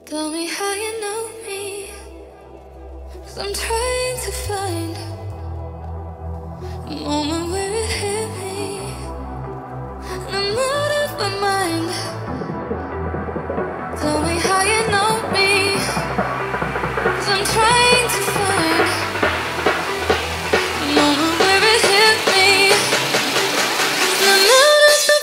Tell me how you know me, 'cause I'm trying to find a moment where it hit me, and I'm out of my mind. Tell me how you know me, 'cause I'm trying to find a moment where it hit me, and I'm out of my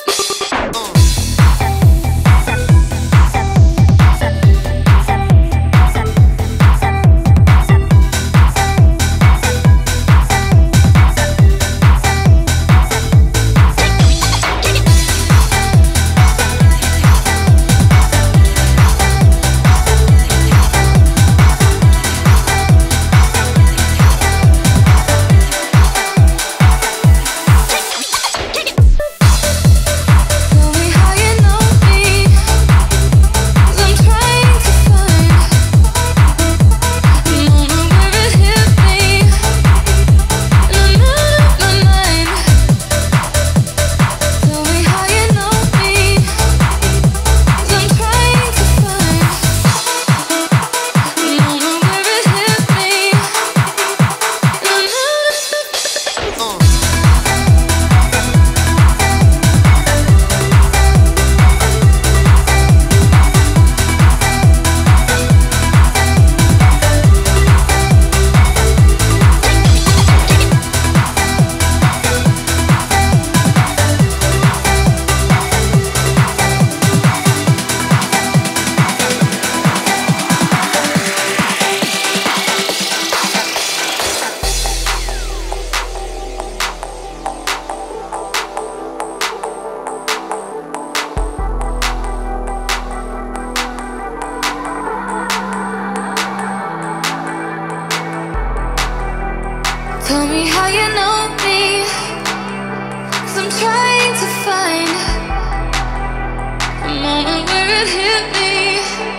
Tell me how you know me, 'cause I'm trying to find a moment where it hit me.